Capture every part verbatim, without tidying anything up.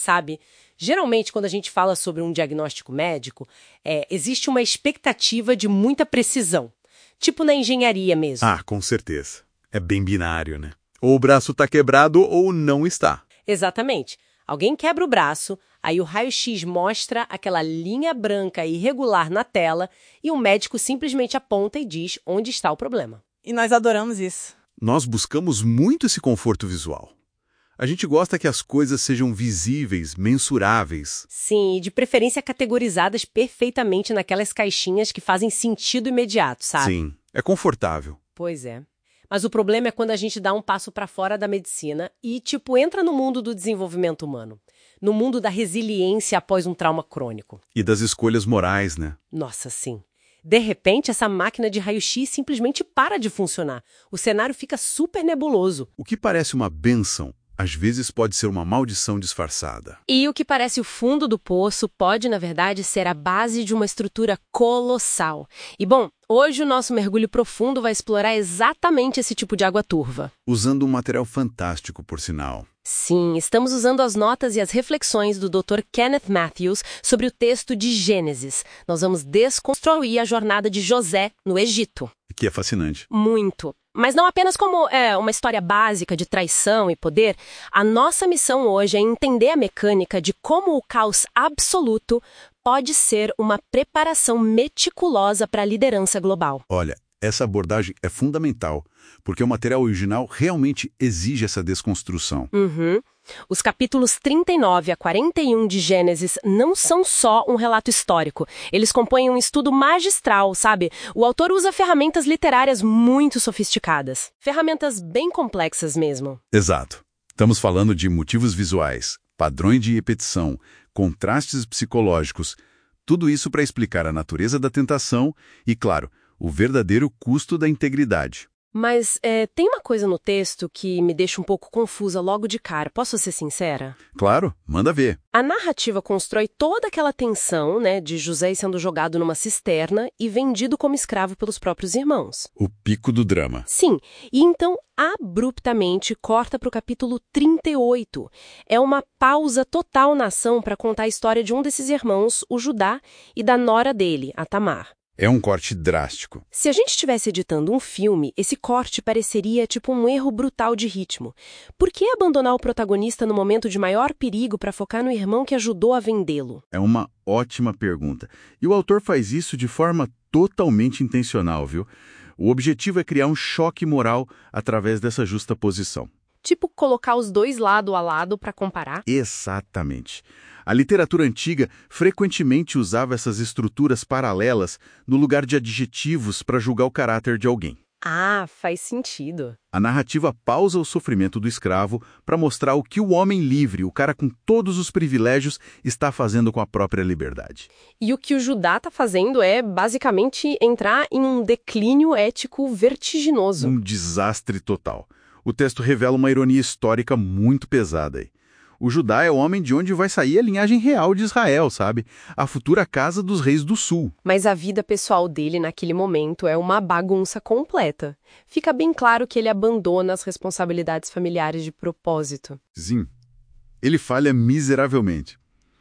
sabe? Geralmente, quando a gente fala sobre um diagnóstico médico, é, existe uma expectativa de muita precisão. Tipo na engenharia mesmo. Ah, com certeza. É bem binário, né? Ou o braço está quebrado ou não está. Exatamente. Alguém quebra o braço, aí o raio-x mostra aquela linha branca irregular na tela e o médico simplesmente aponta e diz onde está o problema. E nós adoramos isso. Nós buscamos muito esse conforto visual. A gente gosta que as coisas sejam visíveis, mensuráveis. Sim, e de preferência categorizadas perfeitamente naquelas caixinhas que fazem sentido imediato, sabe? Sim, é confortável. Pois é. Mas o problema é quando a gente dá um passo para fora da medicina e, tipo, entra no mundo do desenvolvimento humano. No mundo da resiliência após um trauma crônico. E das escolhas morais, né? Nossa, sim. De repente, essa máquina de raio-x simplesmente para de funcionar. O cenário fica super nebuloso. O que parece uma bênção, às vezes pode ser uma maldição disfarçada. E o que parece o fundo do poço pode, na verdade, ser a base de uma estrutura colossal. E, bom, hoje o nosso mergulho profundo vai explorar exatamente esse tipo de água turva. Usando um material fantástico, por sinal. Sim, estamos usando as notas e as reflexões do doutor Kenneth Mathews sobre o texto de Gênesis. Nós vamos desconstruir a jornada de José no Egito. Que é fascinante. Muito. Mas não apenas como é, uma história básica de traição e poder, a nossa missão hoje é entender a mecânica de como o caos absoluto pode ser uma preparação meticulosa para a liderança global. Olha, essa abordagem é fundamental, porque o material original realmente exige essa desconstrução. Uhum. Os capítulos trinta e nove a quarenta e um de Gênesis não são só um relato histórico. Eles compõem um estudo magistral, sabe? O autor usa ferramentas literárias muito sofisticadas. Ferramentas bem complexas mesmo. Exato. Estamos falando de motivos visuais, padrões de repetição, contrastes psicológicos, tudo isso para explicar a natureza da tentação e, claro, o verdadeiro custo da integridade. Mas é, tem uma coisa no texto que me deixa um pouco confusa logo de cara. Posso ser sincera? Claro, manda ver. A narrativa constrói toda aquela tensão, né, de José sendo jogado numa cisterna e vendido como escravo pelos próprios irmãos. O pico do drama. Sim, e então abruptamente corta para o capítulo trinta e oito. É uma pausa total na ação para contar a história de um desses irmãos, o Judá, e da nora dele, a Tamar. É um corte drástico. Se a gente estivesse editando um filme, esse corte pareceria tipo um erro brutal de ritmo. Por que abandonar o protagonista no momento de maior perigo para focar no irmão que ajudou a vendê-lo? É uma ótima pergunta. E o autor faz isso de forma totalmente intencional, viu? O objetivo é criar um choque moral através dessa justaposição. Tipo colocar os dois lado a lado para comparar? Exatamente. A literatura antiga frequentemente usava essas estruturas paralelas no lugar de adjetivos para julgar o caráter de alguém. Ah, faz sentido. A narrativa pausa o sofrimento do escravo para mostrar o que o homem livre, o cara com todos os privilégios, está fazendo com a própria liberdade. E o que o Judá está fazendo é, basicamente, entrar em um declínio ético vertiginoso. Um desastre total. O texto revela uma ironia histórica muito pesada aí. O Judá é o homem de onde vai sair a linhagem real de Israel, sabe? A futura casa dos reis do sul. Mas a vida pessoal dele naquele momento é uma bagunça completa. Fica bem claro que ele abandona as responsabilidades familiares de propósito. Sim. Ele falha miseravelmente.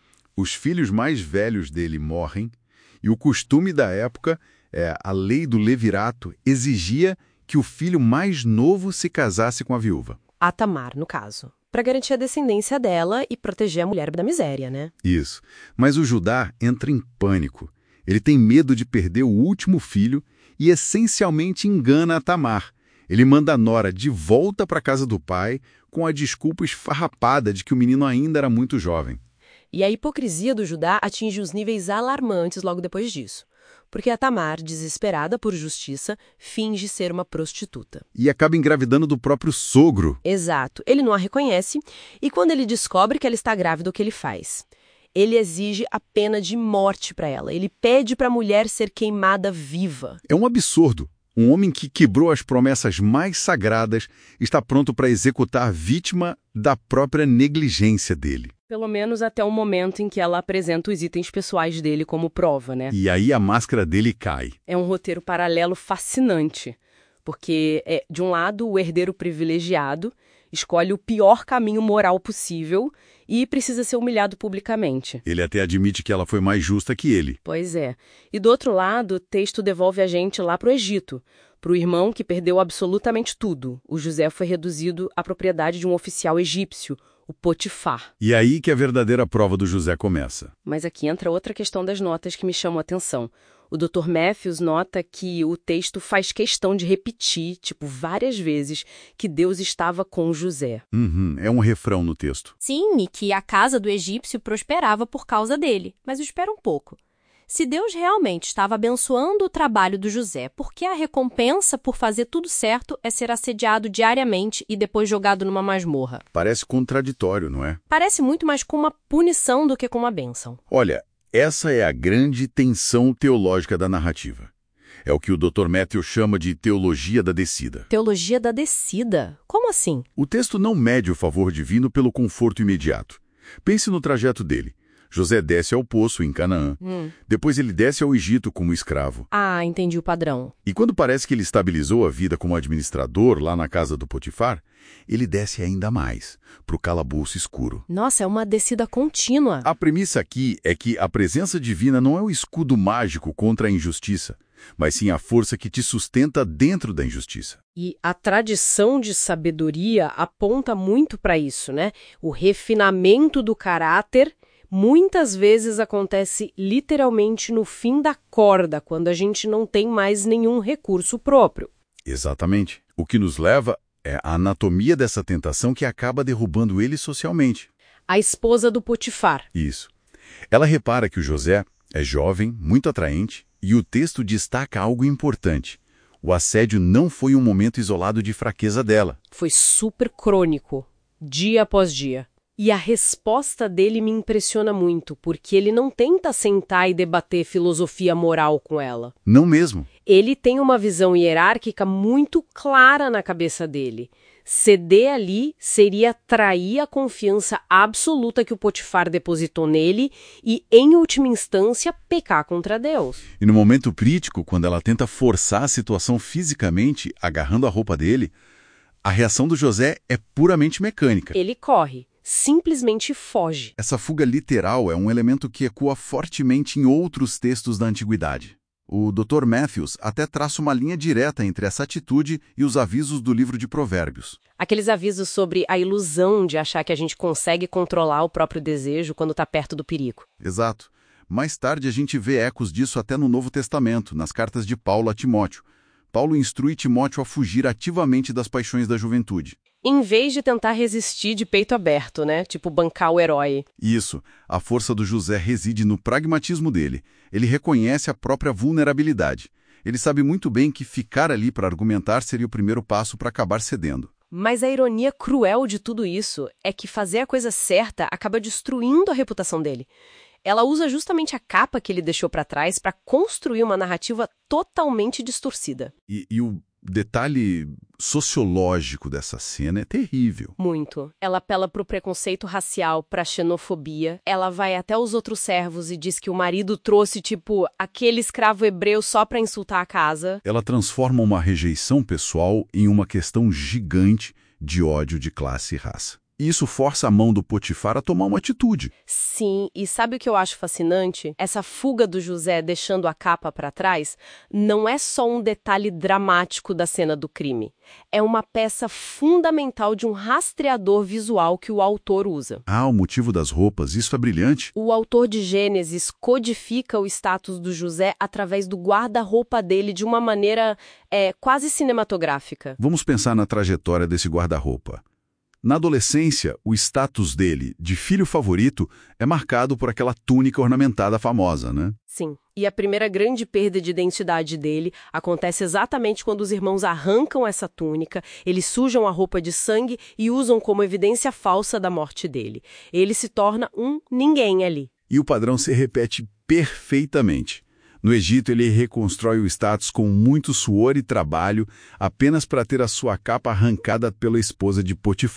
Os filhos mais velhos dele morrem e o costume da época, é, a lei do levirato, exigia que o filho mais novo se casasse com a viúva. A Tamar, no caso. Para garantir a descendência dela e proteger a mulher da miséria, né? Isso. Mas o Judá entra em pânico. Ele tem medo de perder o último filho e essencialmente engana a Tamar. Ele manda a nora de volta para a casa do pai com a desculpa esfarrapada de que o menino ainda era muito jovem. E a hipocrisia do Judá atinge os níveis alarmantes logo depois disso. Porque a Tamar, desesperada por justiça, finge ser uma prostituta. E acaba engravidando do próprio sogro. Exato. Ele não a reconhece e quando ele descobre que ela está grávida, o que ele faz? Ele exige a pena de morte para ela. Ele pede para a mulher ser queimada viva. É um absurdo. Um homem que quebrou as promessas mais sagradas está pronto para executar a vítima da própria negligência dele. Pelo menos até o momento em que ela apresenta os itens pessoais dele como prova, né? E aí a máscara dele cai. É um roteiro paralelo fascinante, porque, é, de um lado, o herdeiro privilegiado escolhe o pior caminho moral possível e precisa ser humilhado publicamente. Ele até admite que ela foi mais justa que ele. Pois é. E do outro lado, o texto devolve a gente lá para o Egito, para o irmão que perdeu absolutamente tudo. O José foi reduzido à propriedade de um oficial egípcio, o Potifar. E aí que a verdadeira prova do José começa. Mas aqui entra outra questão das notas que me chamou a atenção. O doutor Matthews nota que o texto faz questão de repetir, tipo, várias vezes, que Deus estava com José. Uhum, é um refrão no texto. Sim, e que a casa do egípcio prosperava por causa dele. Mas espera um pouco. Se Deus realmente estava abençoando o trabalho do José, por que a recompensa por fazer tudo certo é ser assediado diariamente e depois jogado numa masmorra? Parece contraditório, não é? Parece muito mais com uma punição do que com uma bênção. Olha, essa é a grande tensão teológica da narrativa. É o que o doutor Matthews chama de teologia da descida. Teologia da descida? Como assim? O texto não mede o favor divino pelo conforto imediato. Pense no trajeto dele. José desce ao poço em Canaã. Hum. Depois ele desce ao Egito como escravo. Ah, entendi o padrão. E quando parece que ele estabilizou a vida como administrador lá na casa do Potifar, ele desce ainda mais, para o calabouço escuro. Nossa, é uma descida contínua. A premissa aqui é que a presença divina não é o escudo mágico contra a injustiça, mas sim a força que te sustenta dentro da injustiça. E a tradição de sabedoria aponta muito para isso, né? O refinamento do caráter muitas vezes acontece literalmente no fim da corda, quando a gente não tem mais nenhum recurso próprio. Exatamente. O que nos leva é a anatomia dessa tentação que acaba derrubando ele socialmente. A esposa do Potifar. Isso. Ela repara que o José é jovem, muito atraente, e o texto destaca algo importante. O assédio não foi um momento isolado de fraqueza dela. Foi super crônico, dia após dia. E a resposta dele me impressiona muito, porque ele não tenta sentar e debater filosofia moral com ela. Não mesmo. Ele tem uma visão hierárquica muito clara na cabeça dele. Ceder ali seria trair a confiança absoluta que o Potifar depositou nele e, em última instância, pecar contra Deus. E no momento crítico, quando ela tenta forçar a situação fisicamente, agarrando a roupa dele, a reação do José é puramente mecânica. Ele corre. Simplesmente foge. Essa fuga literal é um elemento que ecoa fortemente em outros textos da Antiguidade. O doutor Matthews até traça uma linha direta entre essa atitude e os avisos do livro de Provérbios. Aqueles avisos sobre a ilusão de achar que a gente consegue controlar o próprio desejo quando está perto do perigo. Exato. Mais tarde a gente vê ecos disso até no Novo Testamento, nas cartas de Paulo a Timóteo. Paulo instrui Timóteo a fugir ativamente das paixões da juventude. Em vez de tentar resistir de peito aberto, né? Tipo bancar o herói. Isso. A força do José reside no pragmatismo dele. Ele reconhece a própria vulnerabilidade. Ele sabe muito bem que ficar ali para argumentar seria o primeiro passo para acabar cedendo. Mas a ironia cruel de tudo isso é que fazer a coisa certa acaba destruindo a reputação dele. Ela usa justamente a capa que ele deixou para trás para construir uma narrativa totalmente distorcida. E, e o detalhe sociológico dessa cena é terrível. Muito. Ela apela para o preconceito racial, para a xenofobia. Ela vai até os outros servos e diz que o marido trouxe, tipo, aquele escravo hebreu só para insultar a casa. Ela transforma uma rejeição pessoal em uma questão gigante de ódio de classe e raça. E isso força a mão do Potifar a tomar uma atitude. Sim, e sabe o que eu acho fascinante? Essa fuga do José deixando a capa para trás não é só um detalhe dramático da cena do crime. É uma peça fundamental de um rastreador visual que o autor usa. Ah, o motivo das roupas, isso é brilhante. O autor de Gênesis codifica o status do José através do guarda-roupa dele de uma maneira é, quase cinematográfica. Vamos pensar na trajetória desse guarda-roupa. Na adolescência, o status dele, de filho favorito, é marcado por aquela túnica ornamentada famosa, né? Sim. E a primeira grande perda de identidade dele acontece exatamente quando os irmãos arrancam essa túnica, eles sujam a roupa de sangue e usam como evidência falsa da morte dele. Ele se torna um ninguém ali. E o padrão se repete perfeitamente. No Egito, ele reconstrói o status com muito suor e trabalho, apenas para ter a sua capa arrancada pela esposa de Potifar.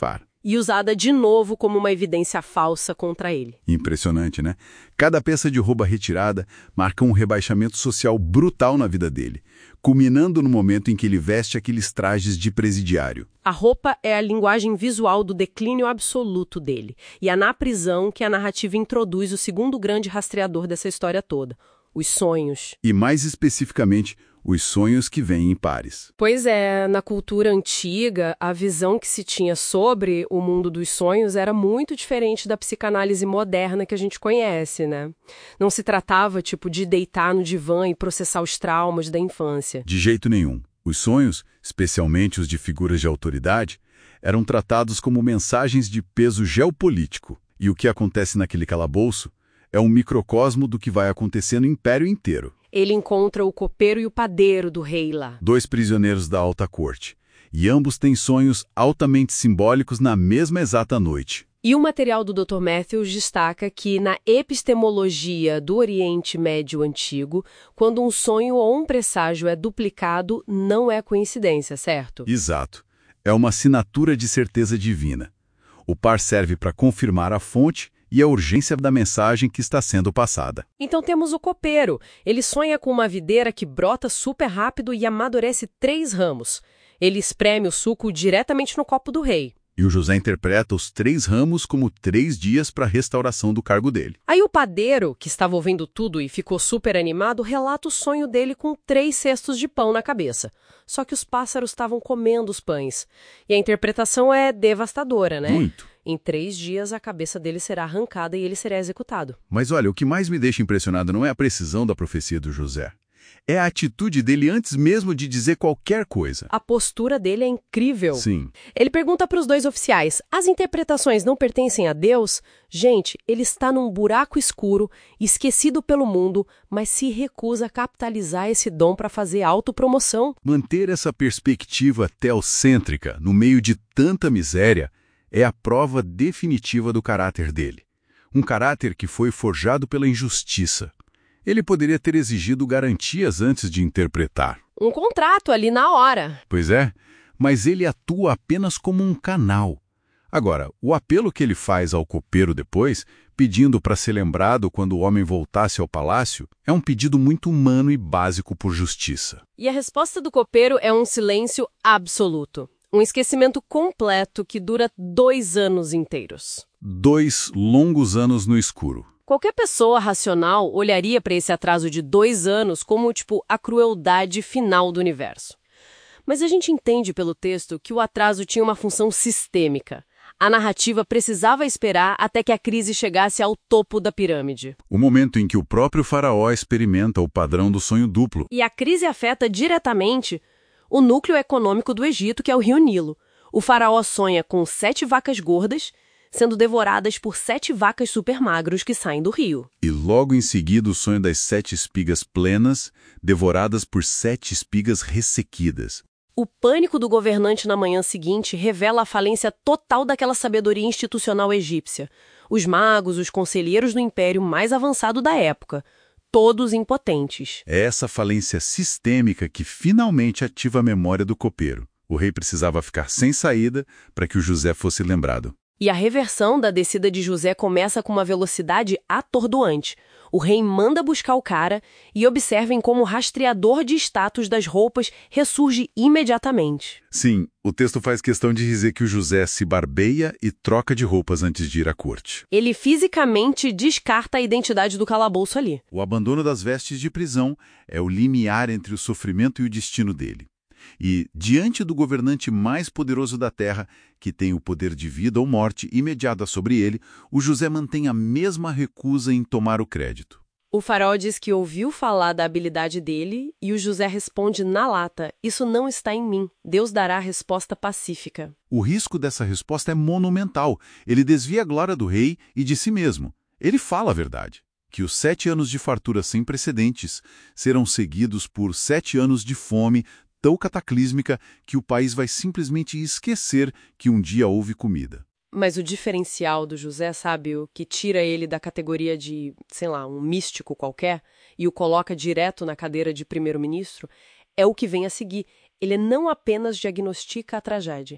e usada de novo como uma evidência falsa contra ele. Impressionante, né? Cada peça de roupa retirada marca um rebaixamento social brutal na vida dele, culminando no momento em que ele veste aqueles trajes de presidiário. A roupa é a linguagem visual do declínio absoluto dele, e é na prisão que a narrativa introduz o segundo grande rastreador dessa história toda, os sonhos. E mais especificamente, os sonhos que vêm em pares. Pois é, na cultura antiga, a visão que se tinha sobre o mundo dos sonhos era muito diferente da psicanálise moderna que a gente conhece, né? Não se tratava, tipo, de deitar no divã e processar os traumas da infância. De jeito nenhum. Os sonhos, especialmente os de figuras de autoridade, eram tratados como mensagens de peso geopolítico. E o que acontece naquele calabouço é um microcosmo do que vai acontecer no império inteiro. Ele encontra o copeiro e o padeiro do rei lá. Dois prisioneiros da alta corte. E ambos têm sonhos altamente simbólicos na mesma exata noite. E o material do doutor Matthews destaca que, na epistemologia do Oriente Médio Antigo, quando um sonho ou um presságio é duplicado, não é coincidência, certo? Exato. É uma assinatura de certeza divina. O par serve para confirmar a fonte e a urgência da mensagem que está sendo passada. Então temos o copeiro. Ele sonha com uma videira que brota super rápido e amadurece três ramos. Ele espreme o suco diretamente no copo do rei. E o José interpreta os três ramos como três dias para a restauração do cargo dele. Aí o padeiro, que estava ouvindo tudo e ficou super animado, relata o sonho dele com três cestos de pão na cabeça. Só que os pássaros estavam comendo os pães. E a interpretação é devastadora, né? Muito. Em três dias, a cabeça dele será arrancada e ele será executado. Mas olha, o que mais me deixa impressionado não é a precisão da profecia do José. É a atitude dele antes mesmo de dizer qualquer coisa. A postura dele é incrível. Sim. Ele pergunta para os dois oficiais, as interpretações não pertencem a Deus? Gente, ele está num buraco escuro, esquecido pelo mundo, mas se recusa a capitalizar esse dom para fazer autopromoção. Manter essa perspectiva teocêntrica no meio de tanta miséria é a prova definitiva do caráter dele. Um caráter que foi forjado pela injustiça. Ele poderia ter exigido garantias antes de interpretar. Um contrato ali na hora. Pois é, mas ele atua apenas como um canal. Agora, o apelo que ele faz ao copeiro depois, pedindo para ser lembrado quando o homem voltasse ao palácio, é um pedido muito humano e básico por justiça. E a resposta do copeiro é um silêncio absoluto. Um esquecimento completo que dura dois anos inteiros. Dois longos anos no escuro. Qualquer pessoa racional olharia para esse atraso de dois anos como, tipo, a crueldade final do universo. Mas a gente entende pelo texto que o atraso tinha uma função sistêmica. A narrativa precisava esperar até que a crise chegasse ao topo da pirâmide. O momento em que o próprio faraó experimenta o padrão do sonho duplo. E a crise afeta diretamente o núcleo econômico do Egito, que é o Rio Nilo. O faraó sonha com sete vacas gordas sendo devoradas por sete vacas supermagros que saem do rio. E logo em seguida o sonho das sete espigas plenas, devoradas por sete espigas ressequidas. O pânico do governante na manhã seguinte revela a falência total daquela sabedoria institucional egípcia. Os magos, os conselheiros do império mais avançado da época, todos impotentes. É essa falência sistêmica que finalmente ativa a memória do copeiro. O rei precisava ficar sem saída para que o José fosse lembrado. E a reversão da descida de José começa com uma velocidade atordoante. O rei manda buscar o cara e observem como o rastreador de status das roupas ressurge imediatamente. Sim, o texto faz questão de dizer que o José se barbeia e troca de roupas antes de ir à corte. Ele fisicamente descarta a identidade do calabouço ali. O abandono das vestes de prisão é o limiar entre o sofrimento e o destino dele. E, diante do governante mais poderoso da terra, que tem o poder de vida ou morte imediata sobre ele, o José mantém a mesma recusa em tomar o crédito. O faraó diz que ouviu falar da habilidade dele e o José responde na lata, isso não está em mim, Deus dará a resposta pacífica. O risco dessa resposta é monumental. Ele desvia a glória do rei e de si mesmo. Ele fala a verdade, que os sete anos de fartura sem precedentes serão seguidos por sete anos de fome tão cataclísmica que o país vai simplesmente esquecer que um dia houve comida. Mas o diferencial do José, sabe, o que tira ele da categoria de, sei lá, um místico qualquer e o coloca direto na cadeira de primeiro-ministro, é o que vem a seguir. Ele não apenas diagnostica a tragédia,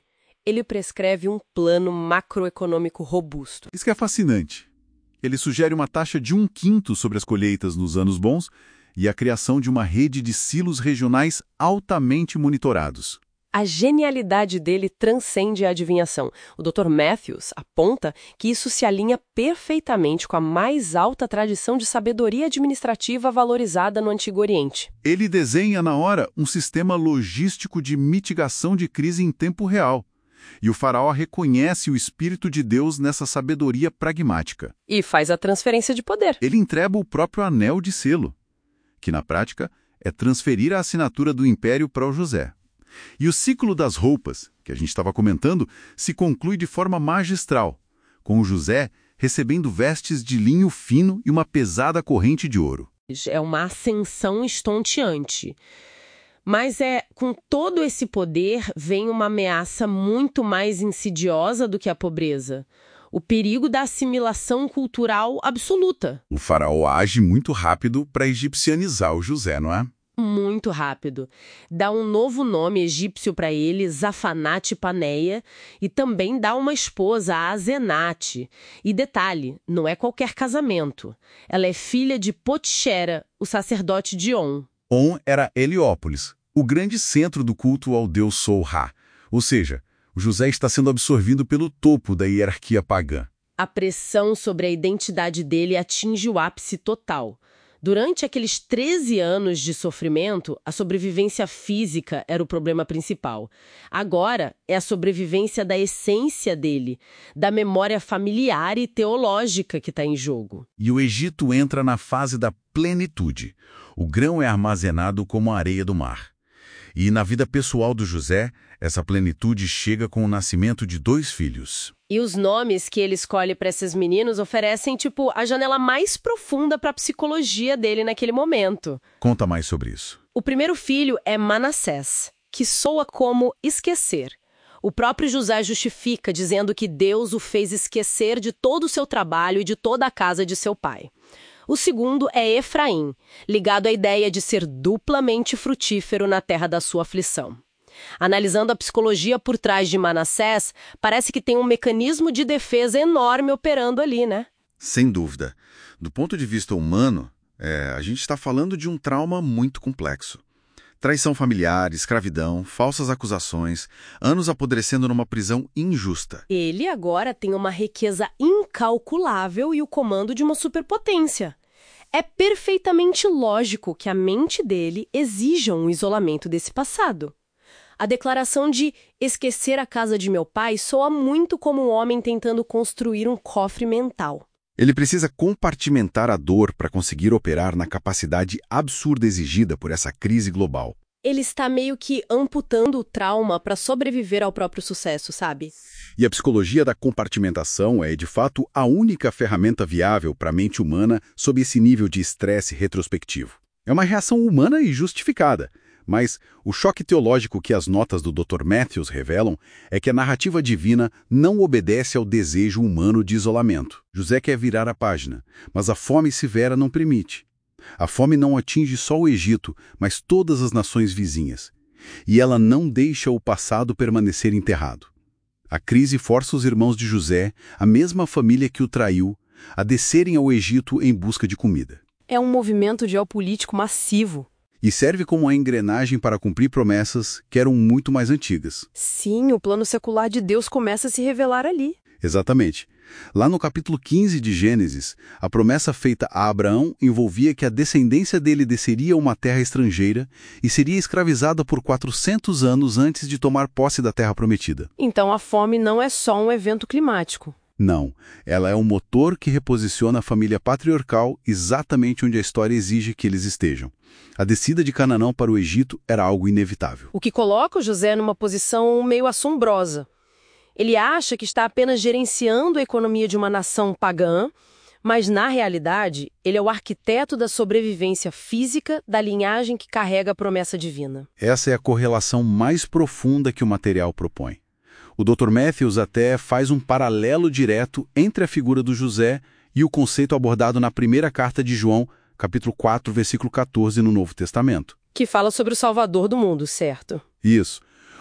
ele prescreve um plano macroeconômico robusto. Isso que é fascinante. Ele sugere uma taxa de um quinto sobre as colheitas nos anos bons e a criação de uma rede de silos regionais altamente monitorados. A genialidade dele transcende a adivinhação. O doutor Matthews aponta que isso se alinha perfeitamente com a mais alta tradição de sabedoria administrativa valorizada no Antigo Oriente. Ele desenha na hora um sistema logístico de mitigação de crise em tempo real. E o faraó reconhece o Espírito de Deus nessa sabedoria pragmática. E faz a transferência de poder. Ele entrega o próprio anel de selo, que na prática é transferir a assinatura do império para o José. E o ciclo das roupas, que a gente estava comentando, se conclui de forma magistral, com o José recebendo vestes de linho fino e uma pesada corrente de ouro. É uma ascensão estonteante. Mas é com todo esse poder vem uma ameaça muito mais insidiosa do que a pobreza. O perigo da assimilação cultural absoluta. O faraó age muito rápido para egipcianizar o José, não é? Muito rápido. Dá um novo nome egípcio para ele, Zafanate-Paneia, e também dá uma esposa, a Azenate. E detalhe, não é qualquer casamento. Ela é filha de Potixera, o sacerdote de On. On era Heliópolis, o grande centro do culto ao deus Sol-Ra. Ou seja, o José está sendo absorvido pelo topo da hierarquia pagã. A pressão sobre a identidade dele atinge o ápice total. Durante aqueles treze anos de sofrimento, a sobrevivência física era o problema principal. Agora é a sobrevivência da essência dele, da memória familiar e teológica que está em jogo. E o Egito entra na fase da plenitude. O grão é armazenado como a areia do mar. E na vida pessoal do José, essa plenitude chega com o nascimento de dois filhos. E os nomes que ele escolhe para esses meninos oferecem, tipo, a janela mais profunda para a psicologia dele naquele momento. Conta mais sobre isso. O primeiro filho é Manassés, que soa como esquecer. O próprio José justifica, dizendo que Deus o fez esquecer de todo o seu trabalho e de toda a casa de seu pai. O segundo é Efraim, ligado à ideia de ser duplamente frutífero na terra da sua aflição. Analisando a psicologia por trás de Manassés, parece que tem um mecanismo de defesa enorme operando ali, né? Sem dúvida. Do ponto de vista humano, é, a gente está falando de um trauma muito complexo. Traição familiar, escravidão, falsas acusações, anos apodrecendo numa prisão injusta. Ele agora tem uma riqueza incalculável e o comando de uma superpotência. É perfeitamente lógico que a mente dele exija um isolamento desse passado. A declaração de esquecer a casa de meu pai soa muito como um homem tentando construir um cofre mental. Ele precisa compartimentar a dor para conseguir operar na capacidade absurda exigida por essa crise global. Ele está meio que amputando o trauma para sobreviver ao próprio sucesso, sabe? E a psicologia da compartimentação é, de fato, a única ferramenta viável para a mente humana sob esse nível de estresse retrospectivo. É uma reação humana e justificada. Mas o choque teológico que as notas do doutor Matthews revelam é que a narrativa divina não obedece ao desejo humano de isolamento. José quer virar a página, mas a fome severa não permite. A fome não atinge só o Egito, mas todas as nações vizinhas. E ela não deixa o passado permanecer enterrado. A crise força os irmãos de José, a mesma família que o traiu, a descerem ao Egito em busca de comida. É um movimento geopolítico massivo. E serve como a engrenagem para cumprir promessas que eram muito mais antigas. Sim, o plano secular de Deus começa a se revelar ali. Exatamente. Lá no capítulo quinze de Gênesis, a promessa feita a Abraão envolvia que a descendência dele desceria a uma terra estrangeira e seria escravizada por quatrocentos anos antes de tomar posse da terra prometida. Então a fome não é só um evento climático. Não, ela é um motor que reposiciona a família patriarcal exatamente onde a história exige que eles estejam. A descida de Canaã para o Egito era algo inevitável. O que coloca o José numa posição meio assombrosa. Ele acha que está apenas gerenciando a economia de uma nação pagã, mas, na realidade, ele é o arquiteto da sobrevivência física da linhagem que carrega a promessa divina. Essa é a correlação mais profunda que o material propõe. O doutor Matthews até faz um paralelo direto entre a figura do José e o conceito abordado na primeira carta de João, capítulo quatro, versículo quatorze, no Novo Testamento. Que fala sobre o Salvador do mundo, certo? Isso.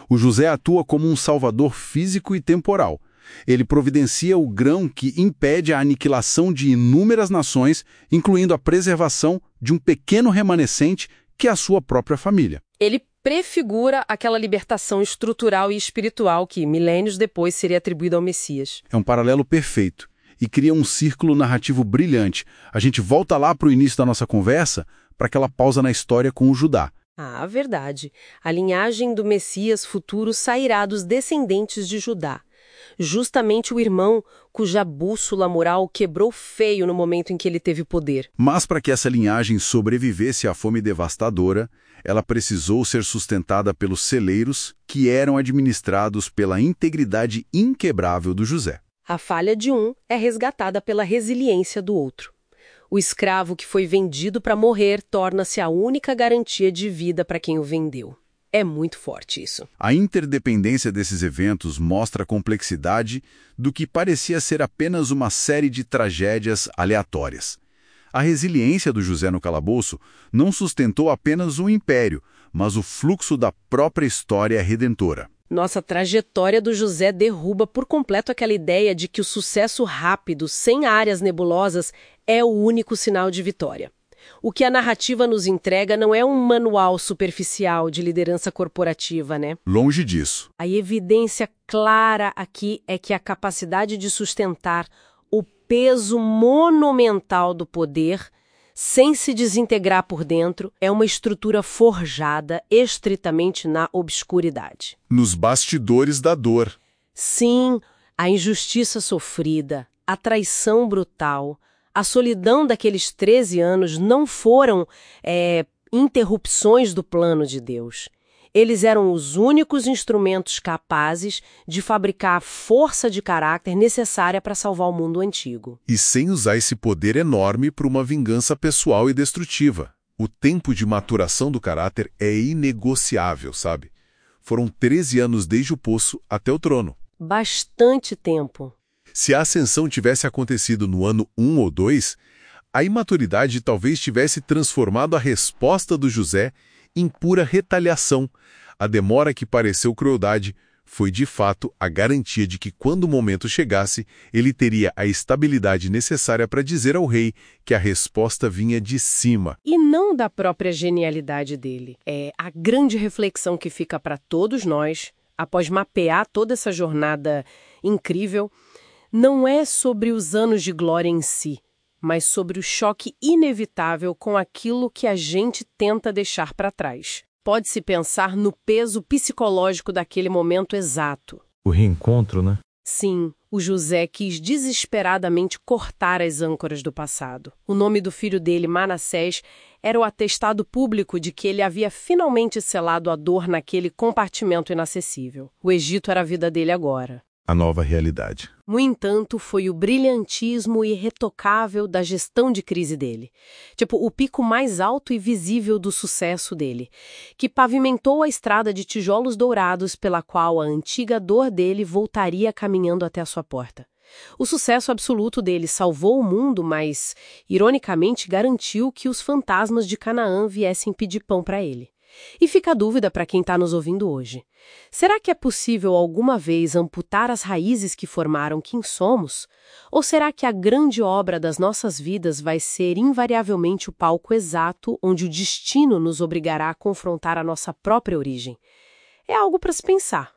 O José atua como um salvador físico e temporal. Ele providencia o grão que impede a aniquilação de inúmeras nações, incluindo a preservação de um pequeno remanescente que é a sua própria família. Ele prefigura aquela libertação estrutural e espiritual que, milênios depois, seria atribuída ao Messias. É um paralelo perfeito e cria um círculo narrativo brilhante. A gente volta lá para o início da nossa conversa, para aquela pausa na história com o Judá. Ah, verdade. A linhagem do Messias futuro sairá dos descendentes de Judá. Justamente o irmão cuja bússola moral quebrou feio no momento em que ele teve poder. Mas para que essa linhagem sobrevivesse à fome devastadora, ela precisou ser sustentada pelos celeiros que eram administrados pela integridade inquebrável do José. A falha de um é resgatada pela resiliência do outro. O escravo que foi vendido para morrer torna-se a única garantia de vida para quem o vendeu. É muito forte isso. A interdependência desses eventos mostra a complexidade do que parecia ser apenas uma série de tragédias aleatórias. A resiliência do José no calabouço não sustentou apenas um império, mas o fluxo da própria história redentora. Nossa trajetória do José derruba por completo aquela ideia de que o sucesso rápido, sem áreas nebulosas, é o único sinal de vitória. O que a narrativa nos entrega não é um manual superficial de liderança corporativa, né? Longe disso. A evidência clara aqui é que a capacidade de sustentar o peso monumental do poder, sem se desintegrar por dentro, é uma estrutura forjada estritamente na obscuridade. Nos bastidores da dor. Sim, a injustiça sofrida, a traição brutal, a solidão daqueles treze anos não foram é, interrupções do plano de Deus. Eles eram os únicos instrumentos capazes de fabricar a força de caráter necessária para salvar o mundo antigo. E sem usar esse poder enorme para uma vingança pessoal e destrutiva. O tempo de maturação do caráter é inegociável, sabe? Foram treze anos desde o poço até o trono. Bastante tempo. Se a ascensão tivesse acontecido no ano um ou dois, a imaturidade talvez tivesse transformado a resposta do José em pura retaliação. A demora que pareceu crueldade foi de fato a garantia de que quando o momento chegasse, ele teria a estabilidade necessária para dizer ao rei que a resposta vinha de cima. E não da própria genialidade dele. É a grande reflexão que fica para todos nós, após mapear toda essa jornada incrível, não é sobre os anos de glória em si, mas sobre o choque inevitável com aquilo que a gente tenta deixar para trás. Pode-se pensar no peso psicológico daquele momento exato. O reencontro, né? Sim, o José quis desesperadamente cortar as âncoras do passado. O nome do filho dele, Manassés, era o atestado público de que ele havia finalmente selado a dor naquele compartimento inacessível. O Egito era a vida dele agora. A nova realidade. No entanto, foi o brilhantismo irretocável da gestão de crise dele, tipo o pico mais alto e visível do sucesso dele, que pavimentou a estrada de tijolos dourados pela qual a antiga dor dele voltaria caminhando até a sua porta. O sucesso absoluto dele salvou o mundo, mas, ironicamente, garantiu que os fantasmas de Canaã viessem pedir pão para ele. E fica a dúvida para quem está nos ouvindo hoje. Será que é possível alguma vez amputar as raízes que formaram quem somos? Ou será que a grande obra das nossas vidas vai ser invariavelmente o palco exato onde o destino nos obrigará a confrontar a nossa própria origem? É algo para se pensar.